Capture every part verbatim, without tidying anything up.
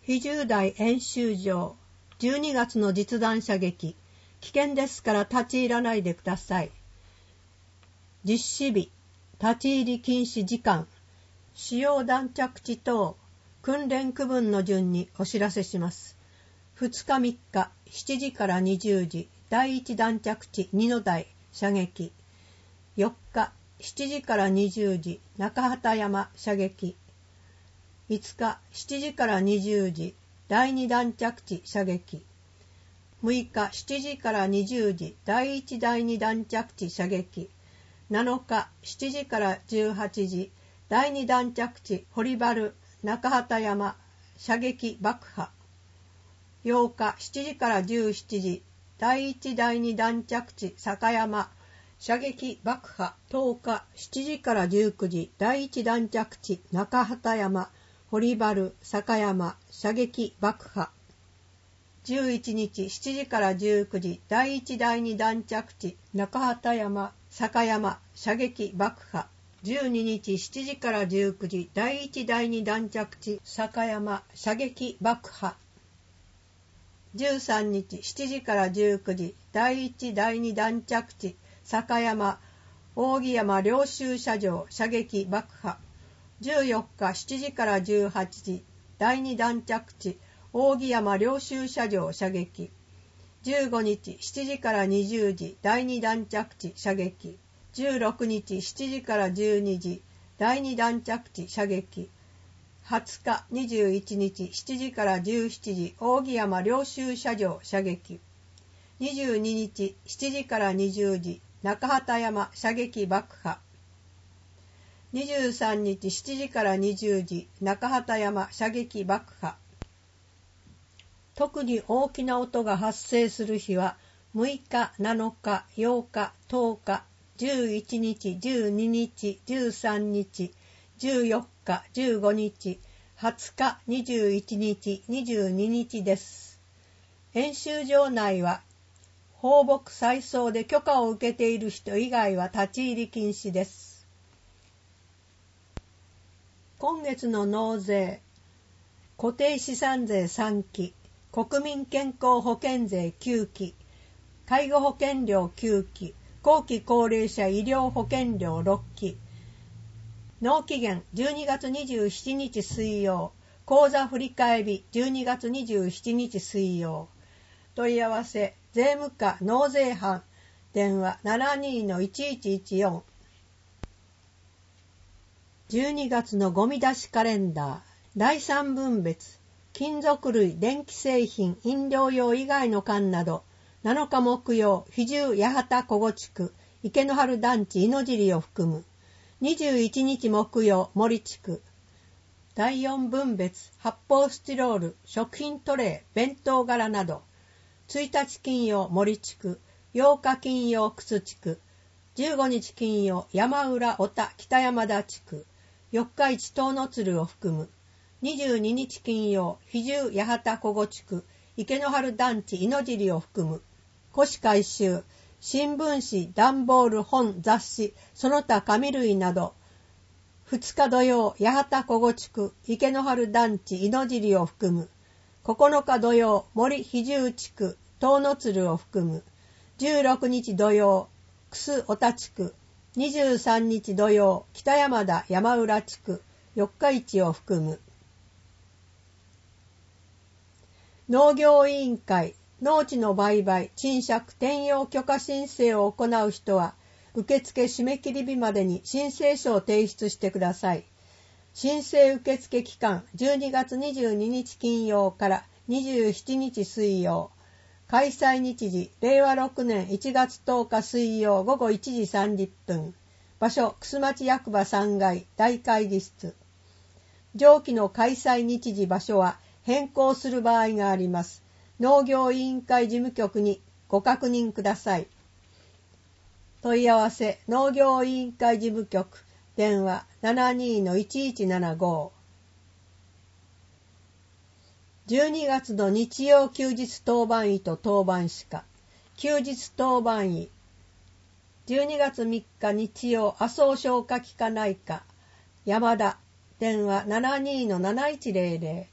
非重大演習場じゅうにがつの実弾射撃、危険ですから立ち入らないでください。実施日、立ち入り禁止時間、使用弾着地等、訓練区分の順にお知らせします。ふつかみっかしちじからにじゅうじ、だいいち弾着地にのだい射撃。よっかしちじからにじゅうじ、中畑山射撃。いつかしちじからにじゅうじ、だいに弾着地射撃。むいかしちじからにじゅうじ、だいいちだいに弾着地射撃。なのかしちじからじゅうはちじ、だいに弾着地堀原中畑山射撃爆破。ようかしちじからじゅうしちじ、だいいちだいに弾着地坂山射撃爆破。とおかしちじからじゅうくじ、だいいち弾着地中畑山堀原坂山射撃爆破。じゅういちにちしちじからじゅうくじ、だいいちだいに弾着地中畑山坂山射撃爆破。じゅうににちしちじからじゅうくじ、だいいちだいに弾着地坂山射撃爆破。じゅうさんにちしちじからじゅうくじ、だいいちだいに弾着地坂山扇山領収車場射撃爆破。じゅうよっかしちじからじゅうはちじ、だいに弾着地扇山領収車場射撃。じゅうごにちしちじからにじゅうじ、だいに弾着地射撃。じゅうろくにちしちじからじゅうにじ、だいに弾着地射撃。はつかにじゅういちにちしちじからじゅうしちじ、扇山領収車場射撃。にじゅうににちしちじからにじゅうじ、中畑山射撃爆破。にじゅうさんにちしちじからにじゅうじ、中畑山射撃爆破。特に大きな音が発生する日はむいか、なのか、ようか、とおか、じゅういちにち、じゅうににち、じゅうさんにち、じゅうよっか、じゅうごにち、はつか、にじゅういちにち、にじゅうににちです。演習場内は放牧再送で許可を受けている人以外は立ち入り禁止です。今月の納税、固定資産税さんき、国民健康保険税きゅうき、介護保険料きゅうき、後期高齢者医療保険料ろっき。納期限じゅうにがつにじゅうしちにち水曜、口座振替日じゅうにがつにじゅうしちにち水曜。問い合わせ税務課納税班電話 ななにのいちいちいちよん。じゅうにがつのゴミ出しカレンダーだいさん分別、金属類、電気製品、飲料用以外の缶などなのか木曜、比重八幡小子地区池の春団地猪尻を含む。にじゅういちにち木曜、森地区。だいよん分別、発泡スチロール、食品トレー、弁当柄など。ついたち金曜、森地区。ようか金曜、楠地区。じゅうごにち金曜、山浦小田北山田地区。よっか市東の鶴を含む。にじゅうににち金曜、比重八幡小子地区池の春団地猪尻を含む。古紙回収、新聞紙、段ボール、本、雑誌、その他紙類など。ふつか土曜、八幡小子地区池の春団地猪尻を含む。ここのか土曜、森比重地区東の鶴を含む。じゅうろくにち土曜、楠小田地区。にじゅうさんにち土曜、北山田山浦地区四日市を含む。農業委員会、農地の売買、賃借、転用許可申請を行う人は、受付締め切り日までに申請書を提出してください。申請受付期間、じゅうにがつにじゅうににち金曜からにじゅうしちにち水曜。開催日時、れいわろくねんいちがつとおか水曜午後いちじさんじゅっぷん。場所、楠町役場さんがい大会議室。上記の開催日時場所は変更する場合があります。農業委員会事務局にご確認ください。問い合わせ農業委員会事務局電話 ななにのいちいちななご。じゅうにがつの日曜休日当番医と当番歯科。休日当番医。じゅうにがつみっか日曜麻生消化器科内科山田電話 ななにのなないちぜろぜろ。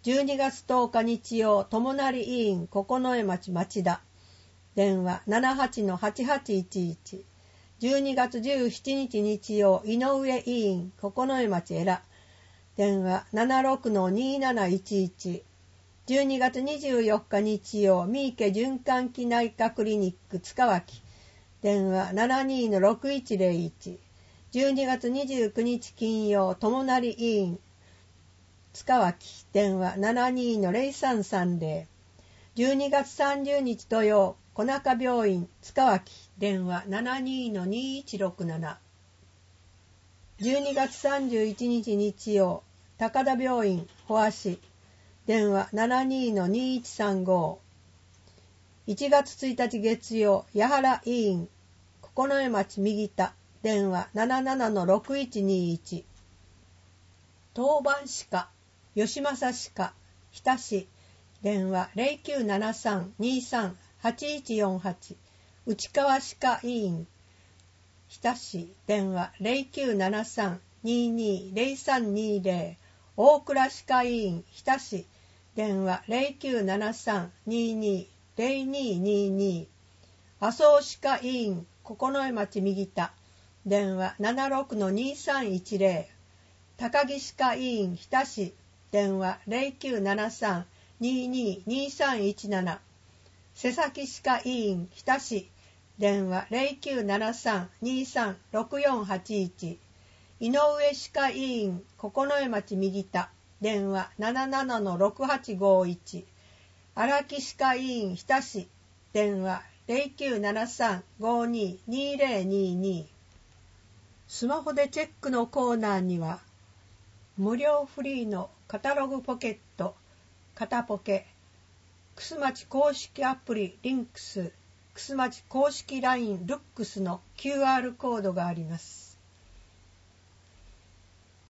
じゅうにがつとおか日曜、友成委員九重町町田。電話 ななはちのはちはちいちいち。じゅうにがつじゅうしちにち日曜、井上委員九重町江良。電話 ななろくのになないちいち。じゅうにがつにじゅうよっか日曜、三池循環器内科クリニック塚脇。電話 ななにのろくいちぜろいち。じゅうにがつにじゅうくにち金曜、友成委員塚脇。電話 ななにのぜろさんさんぜろ。じゅうにがつさんじゅうにち土曜、小中病院塚脇。電話 ななにのにいちろくなな。じゅうにがつさんじゅういちにち日曜、高田病院保足。電話 ななにのにいちさんご。いちがつついたち月曜、八原委員九重町右田。電話 ななななのろくいちにいち。当番歯科吉正歯科日田市。電話 ゼロきゅうななさんにさんはちいちよんはち。内川歯科医院日田市。電話 ゼロきゅうななさんににゼロさんにぜろ。大倉歯科医院日田市。電話 ゼロきゅうななさんににゼロににに。麻生歯科医院九重町右田。電話 ななろくのにさんいちぜろ。高木歯科医院日田市。電話 ゼロきゅうななさんにににさんいちなな。瀬崎歯科医院日田市。電話 ゼロきゅうななさんにさんろくよんはちいち。井上歯科医院九重町右田。電話 ななななのろくはちごいち。荒木歯科医院日田市。電話 ゼロきゅうななさんごににぜろにに。スマホでチェックのコーナーには無料フリーのカタログポケットカタポケ、くすまち公式アプリリンクス、くすまち公式 ライン ルックスの キューアール コードがあります。